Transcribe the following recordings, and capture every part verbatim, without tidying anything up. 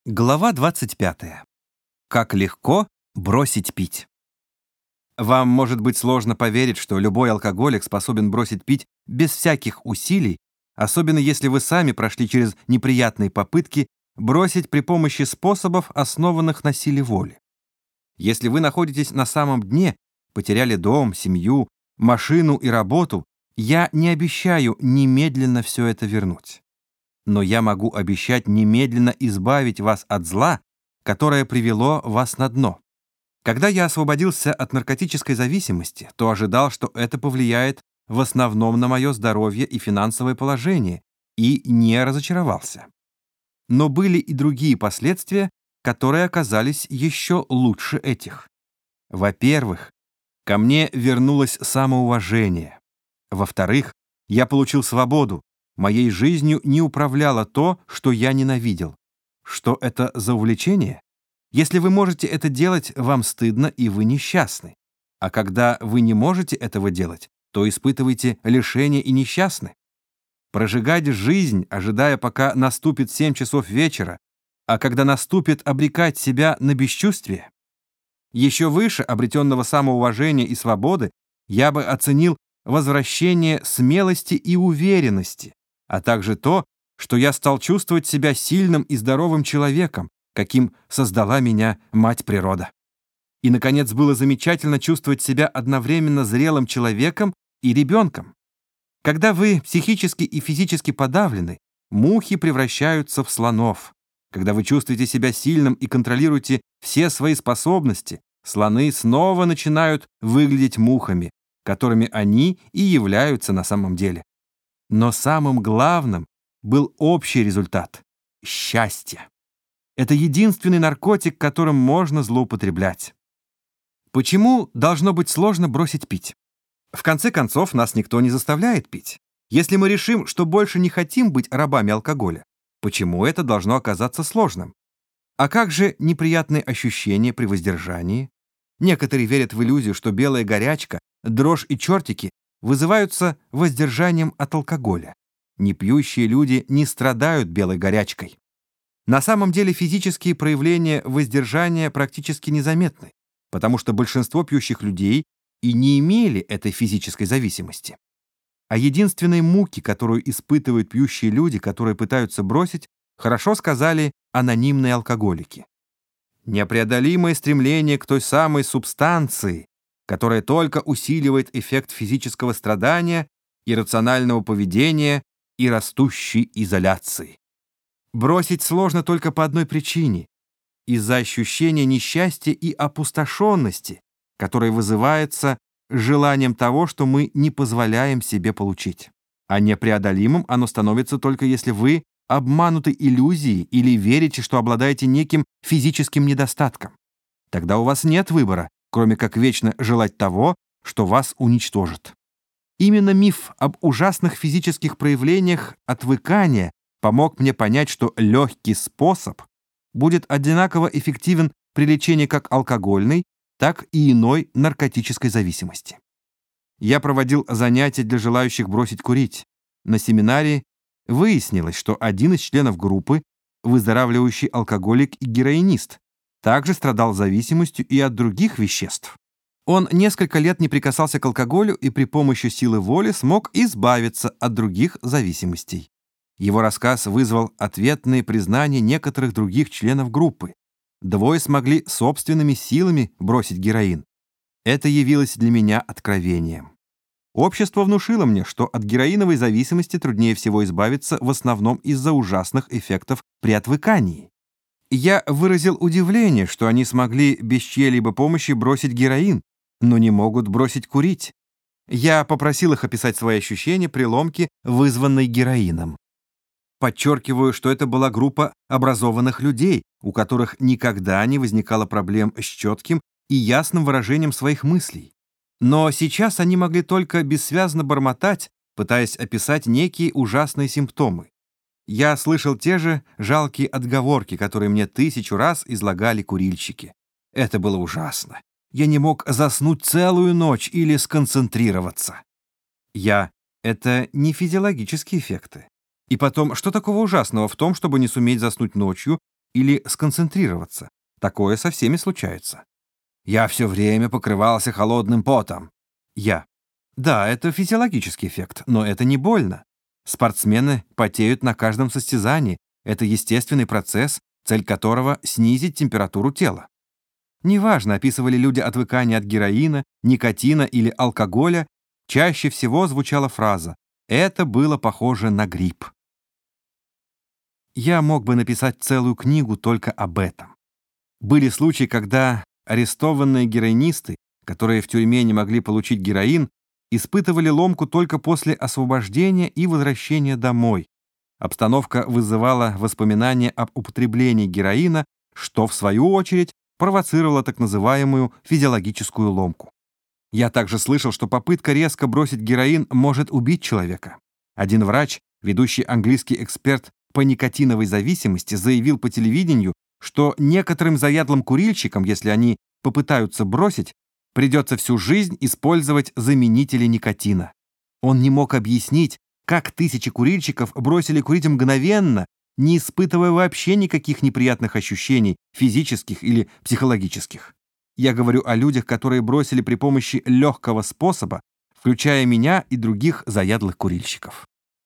Глава двадцать пятая. Как легко бросить пить. Вам может быть сложно поверить, что любой алкоголик способен бросить пить без всяких усилий, особенно если вы сами прошли через неприятные попытки бросить при помощи способов, основанных на силе воли. Если вы находитесь на самом дне, потеряли дом, семью, машину и работу, я не обещаю немедленно все это вернуть. Но я могу обещать немедленно избавить вас от зла, которое привело вас на дно. Когда я освободился от наркотической зависимости, то ожидал, что это повлияет в основном на мое здоровье и финансовое положение, и не разочаровался. Но были и другие последствия, которые оказались еще лучше этих. Во-первых, ко мне вернулось самоуважение. Во-вторых, я получил свободу. Моей жизнью не управляло то, что я ненавидел. Что это за увлечение? Если вы можете это делать, вам стыдно, и вы несчастны. А когда вы не можете этого делать, то испытываете лишение и несчастны. Прожигать жизнь, ожидая, пока наступит семь часов вечера, а когда наступит, обрекать себя на бесчувствие. Еще выше обретенного самоуважения и свободы я бы оценил возвращение смелости и уверенности, а также то, что я стал чувствовать себя сильным и здоровым человеком, каким создала меня мать природа. И, наконец, было замечательно чувствовать себя одновременно зрелым человеком и ребенком. Когда вы психически и физически подавлены, мухи превращаются в слонов. Когда вы чувствуете себя сильным и контролируете все свои способности, слоны снова начинают выглядеть мухами, которыми они и являются на самом деле. Но самым главным был общий результат — счастье. Это единственный наркотик, которым можно злоупотреблять. Почему должно быть сложно бросить пить? В конце концов, нас никто не заставляет пить. Если мы решим, что больше не хотим быть рабами алкоголя, почему это должно оказаться сложным? А как же неприятные ощущения при воздержании? Некоторые верят в иллюзию, что белая горячка, дрожь и чертики вызываются воздержанием от алкоголя. Непьющие люди не страдают белой горячкой. На самом деле физические проявления воздержания практически незаметны, потому что большинство пьющих людей и не имели этой физической зависимости. О единственной муке, которую испытывают пьющие люди, которые пытаются бросить, хорошо сказали анонимные алкоголики. Непреодолимое стремление к той самой субстанции, которая только усиливает эффект физического страдания, иррационального поведения и растущей изоляции. Бросить сложно только по одной причине — из-за ощущения несчастья и опустошенности, которое вызывается желанием того, что мы не позволяем себе получить. А непреодолимым оно становится только если вы обмануты иллюзией или верите, что обладаете неким физическим недостатком. Тогда у вас нет выбора, кроме как вечно желать того, что вас уничтожит. Именно миф об ужасных физических проявлениях отвыкания помог мне понять, что легкий способ будет одинаково эффективен при лечении как алкогольной, так и иной наркотической зависимости. Я проводил занятия для желающих бросить курить. На семинаре выяснилось, что один из членов группы, выздоравливающий алкоголик и героинист, также страдал зависимостью и от других веществ. Он несколько лет не прикасался к алкоголю и при помощи силы воли смог избавиться от других зависимостей. Его рассказ вызвал ответные признания некоторых других членов группы. Двое смогли собственными силами бросить героин. Это явилось для меня откровением. Общество внушило мне, что от героиновой зависимости труднее всего избавиться в основном из-за ужасных эффектов при отвыкании. Я выразил удивление, что они смогли без чьей-либо помощи бросить героин, но не могут бросить курить. Я попросил их описать свои ощущения при ломке, вызванной героином. Подчеркиваю, что это была группа образованных людей, у которых никогда не возникало проблем с четким и ясным выражением своих мыслей. Но сейчас они могли только бессвязно бормотать, пытаясь описать некие ужасные симптомы. Я слышал те же жалкие отговорки, которые мне тысячу раз излагали курильщики. Это было ужасно. Я не мог заснуть целую ночь или сконцентрироваться. Я — это не физиологические эффекты. И потом, что такого ужасного в том, чтобы не суметь заснуть ночью или сконцентрироваться. Такое со всеми случается. Я все время покрывался холодным потом. Я. Да, это физиологический эффект, но это не больно. Спортсмены потеют на каждом состязании. Это естественный процесс, цель которого — снизить температуру тела. Неважно, описывали люди отвыкание от героина, никотина или алкоголя, чаще всего звучала фраза «это было похоже на грипп». Я мог бы написать целую книгу только об этом. Были случаи, когда арестованные героинисты, которые в тюрьме не могли получить героин, испытывали ломку только после освобождения и возвращения домой. Обстановка вызывала воспоминания об употреблении героина, что, в свою очередь, провоцировало так называемую физиологическую ломку. Я также слышал, что попытка резко бросить героин может убить человека. Один врач, ведущий английский эксперт по никотиновой зависимости, заявил по телевидению, что некоторым заядлым курильщикам, если они попытаются бросить, придется всю жизнь использовать заменители никотина. Он не мог объяснить, как тысячи курильщиков бросили курить мгновенно, не испытывая вообще никаких неприятных ощущений, физических или психологических. Я говорю о людях, которые бросили при помощи легкого способа, включая меня и других заядлых курильщиков.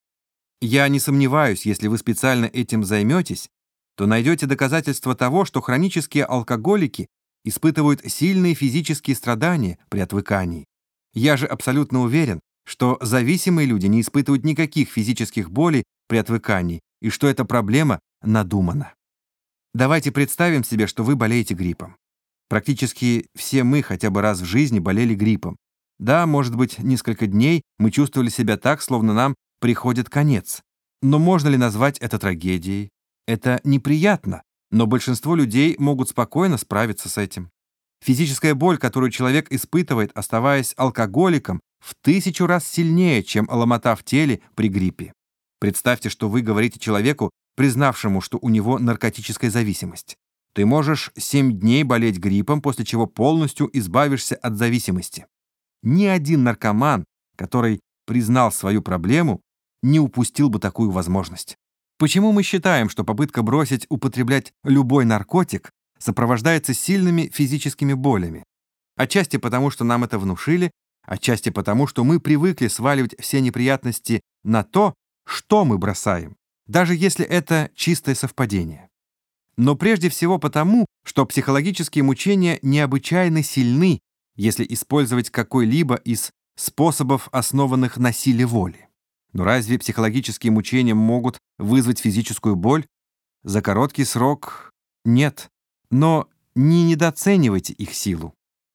Я не сомневаюсь, если вы специально этим займетесь, то найдете доказательства того, что хронические алкоголики испытывают сильные физические страдания при отвыкании. Я же абсолютно уверен, что зависимые люди не испытывают никаких физических болей при отвыкании и что эта проблема надумана. Давайте представим себе, что вы болеете гриппом. Практически все мы хотя бы раз в жизни болели гриппом. Да, может быть, несколько дней мы чувствовали себя так, словно нам приходит конец. Но можно ли назвать это трагедией? Это неприятно, но большинство людей могут спокойно справиться с этим. Физическая боль, которую человек испытывает, оставаясь алкоголиком, в тысячу раз сильнее, чем ломота в теле при гриппе. Представьте, что вы говорите человеку, признавшему, что у него наркотическая зависимость. Ты можешь семь дней болеть гриппом, после чего полностью избавишься от зависимости. Ни один наркоман, который признал свою проблему, не упустил бы такую возможность. Почему мы считаем, что попытка бросить употреблять любой наркотик сопровождается сильными физическими болями? Отчасти потому, что нам это внушили, отчасти потому, что мы привыкли сваливать все неприятности на то, что мы бросаем, даже если это чистое совпадение. Но прежде всего потому, что психологические мучения необычайно сильны, если использовать какой-либо из способов, основанных на силе воли. Но разве психологические мучения могут вызвать физическую боль? За короткий срок нет, но не недооценивайте их силу.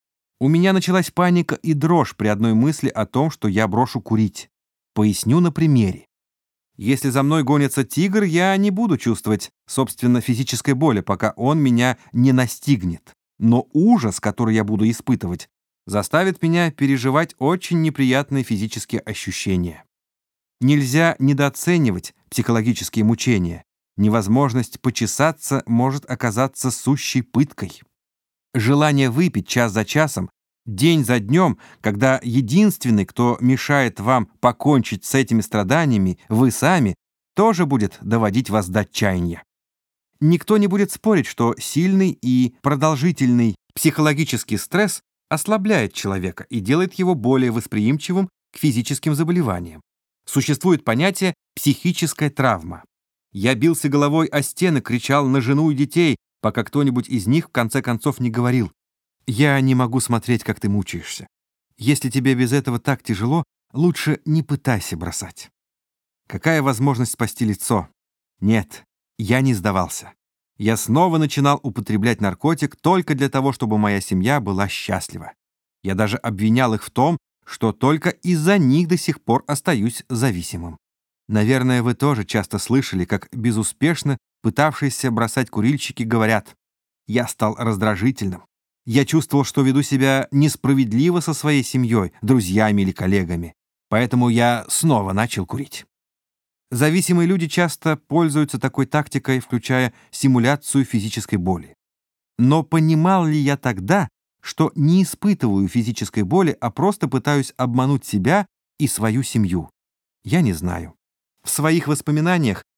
У меня началась паника и дрожь при одной мысли о том, что я брошу курить. Поясню на примере. Если за мной гонится тигр, я не буду чувствовать, собственно, физической боли, пока он меня не настигнет. Но ужас, который я буду испытывать, заставит меня переживать очень неприятные физические ощущения. Нельзя недооценивать психологические мучения. Невозможность почесаться может оказаться сущей пыткой. Желание выпить час за часом, день за днем, когда единственный, кто мешает вам покончить с этими страданиями, вы сами, тоже будет доводить вас до отчаяния. Никто не будет спорить, что сильный и продолжительный психологический стресс ослабляет человека и делает его более восприимчивым к физическим заболеваниям. Существует понятие «психическая травма». Я бился головой о стены, кричал на жену и детей, пока кто-нибудь из них в конце концов не говорил: «Я не могу смотреть, как ты мучаешься. Если тебе без этого так тяжело, лучше не пытайся бросать». Какая возможность спасти лицо? Нет, я не сдавался. Я снова начинал употреблять наркотик только для того, чтобы моя семья была счастлива. Я даже обвинял их в том, что только из-за них до сих пор остаюсь зависимым. Наверное, вы тоже часто слышали, как безуспешно пытавшиеся бросать курильщики говорят: «Я стал раздражительным. Я чувствовал, что веду себя несправедливо со своей семьей, друзьями или коллегами. Поэтому я снова начал курить». Зависимые люди часто пользуются такой тактикой, включая симуляцию физической боли. Но понимал ли я тогда, что не испытываю физической боли, а просто пытаюсь обмануть себя и свою семью? Я не знаю. В своих воспоминаниях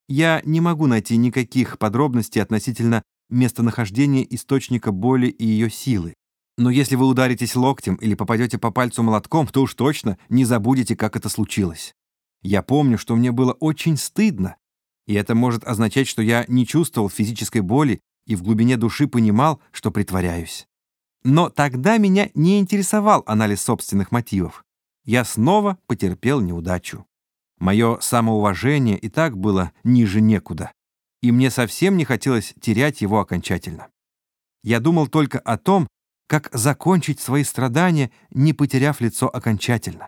Я не могу найти никаких подробностей относительно местонахождения источника боли и ее силы. Но если вы ударитесь локтем или попадете по пальцу молотком, то уж точно не забудете, как это случилось. Я помню, что мне было очень стыдно, и это может означать, что я не чувствовал физической боли и в глубине души понимал, что притворяюсь. Но тогда меня не интересовал анализ собственных мотивов. Я снова потерпел неудачу. Мое самоуважение и так было ниже некуда, и мне совсем не хотелось терять его окончательно. Я думал только о том, как закончить свои страдания, не потеряв лицо окончательно.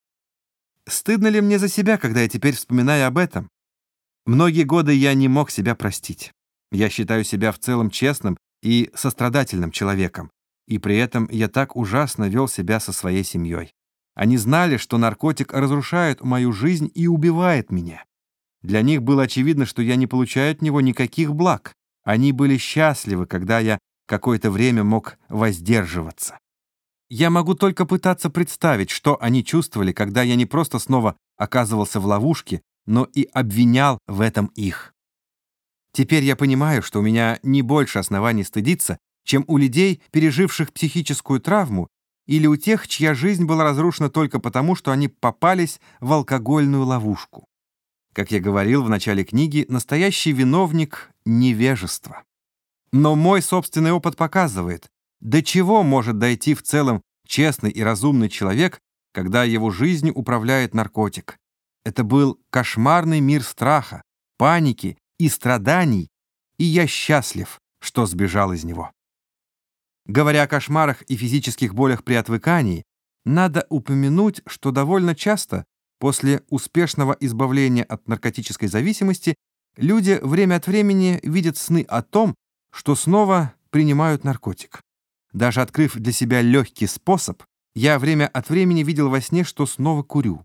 Стыдно ли мне за себя, когда я теперь вспоминаю об этом? Многие годы я не мог себя простить. Я считаю себя в целом честным и сострадательным человеком, и при этом я так ужасно вел себя со своей семьей. Они знали, что наркотик разрушает мою жизнь и убивает меня. Для них было очевидно, что я не получаю от него никаких благ. Они были счастливы, когда я какое-то время мог воздерживаться. Я могу только пытаться представить, что они чувствовали, когда я не просто снова оказывался в ловушке, но и обвинял в этом их. Теперь я понимаю, что у меня не больше оснований стыдиться, чем у людей, переживших психическую травму, или у тех, чья жизнь была разрушена только потому, что они попались в алкогольную ловушку. Как я говорил в начале книги, настоящий виновник — невежество. Но мой собственный опыт показывает, до чего может дойти в целом честный и разумный человек, когда его жизнью управляет наркотик. Это был кошмарный мир страха, паники и страданий, и я счастлив, что сбежал из него. Говоря о кошмарах и физических болях при отвыкании, надо упомянуть, что довольно часто после успешного избавления от наркотической зависимости люди время от времени видят сны о том, что снова принимают наркотик. Даже открыв для себя легкий способ, я время от времени видел во сне, что снова курю.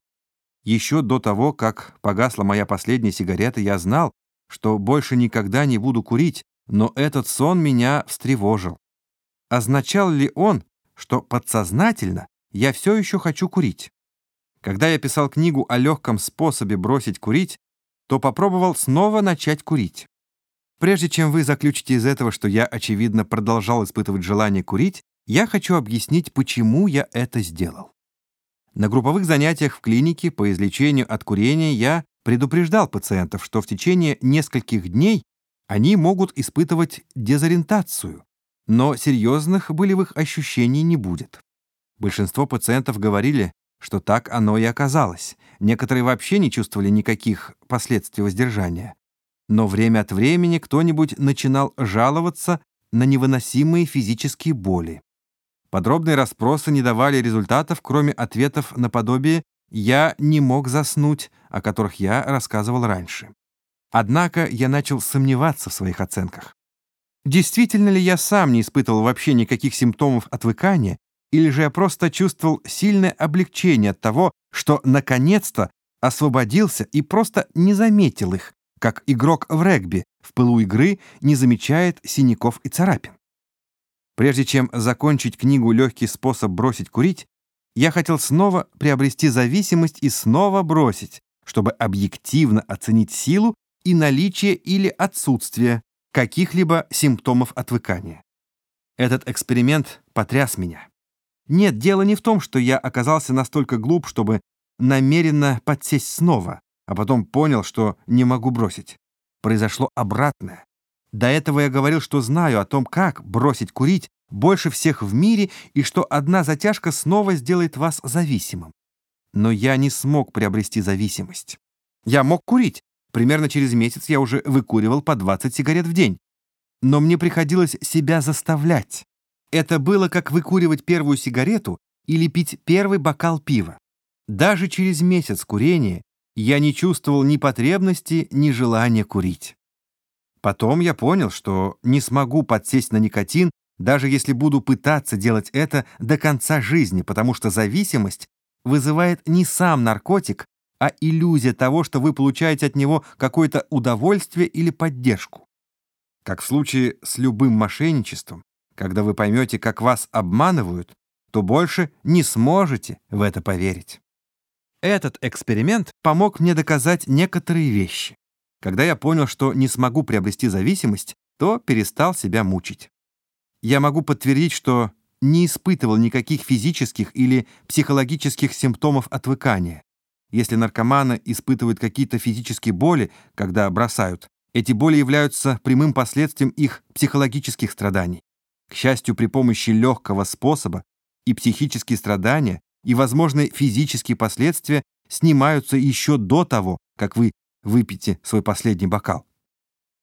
Еще до того, как погасла моя последняя сигарета, я знал, что больше никогда не буду курить, но этот сон меня встревожил. Означал ли он, что подсознательно я все еще хочу курить? Когда я писал книгу о легком способе бросить курить, то попробовал снова начать курить. Прежде чем вы заключите из этого, что я, очевидно, продолжал испытывать желание курить, я хочу объяснить, почему я это сделал. На групповых занятиях в клинике по излечению от курения я предупреждал пациентов, что в течение нескольких дней они могут испытывать дезориентацию, но серьезных болевых ощущений не будет. Большинство пациентов говорили, что так оно и оказалось. Некоторые вообще не чувствовали никаких последствий воздержания. Но время от времени кто-нибудь начинал жаловаться на невыносимые физические боли. Подробные расспросы не давали результатов, кроме ответов наподобие «я не мог заснуть», о которых я рассказывал раньше. Однако я начал сомневаться в своих оценках. Действительно ли я сам не испытывал вообще никаких симптомов отвыкания, или же я просто чувствовал сильное облегчение от того, что наконец-то освободился и просто не заметил их, как игрок в регби в пылу игры не замечает синяков и царапин. Прежде чем закончить книгу «Легкий способ бросить курить», я хотел снова приобрести зависимость и снова бросить, чтобы объективно оценить силу и наличие или отсутствие каких-либо симптомов отвыкания. Этот эксперимент потряс меня. Нет, дело не в том, что я оказался настолько глуп, чтобы намеренно подсесть снова, а потом понял, что не могу бросить. Произошло обратное. До этого я говорил, что знаю о том, как бросить курить больше всех в мире и что одна затяжка снова сделает вас зависимым. Но я не смог приобрести зависимость. Я мог курить. Примерно через месяц я уже выкуривал по двадцать сигарет в день. Но мне приходилось себя заставлять. Это было как выкуривать первую сигарету или пить первый бокал пива. Даже через месяц курения я не чувствовал ни потребности, ни желания курить. Потом я понял, что не смогу подсесть на никотин, даже если буду пытаться делать это до конца жизни, потому что зависимость вызывает не сам наркотик, а иллюзия того, что вы получаете от него какое-то удовольствие или поддержку. Как в случае с любым мошенничеством, когда вы поймете, как вас обманывают, то больше не сможете в это поверить. Этот эксперимент помог мне доказать некоторые вещи. Когда я понял, что не смогу приобрести зависимость, то перестал себя мучить. Я могу подтвердить, что не испытывал никаких физических или психологических симптомов отвыкания. Если наркоманы испытывают какие-то физические боли, когда бросают, эти боли являются прямым последствием их психологических страданий. К счастью, при помощи легкого способа и психические страдания, и возможные физические последствия снимаются еще до того, как вы выпьете свой последний бокал.